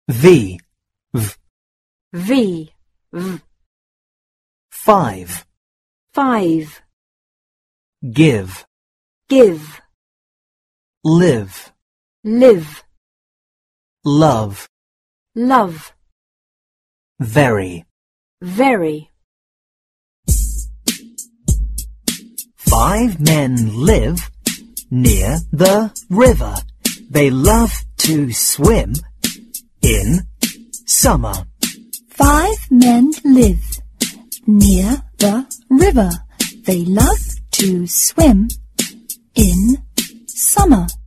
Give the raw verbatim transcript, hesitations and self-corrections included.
V, v. V, v. Five, Five, give, give, live, live, love, love, very. very. Five men live near the river. They love to swim in summer. Five men live near the river. They love to swim in summer.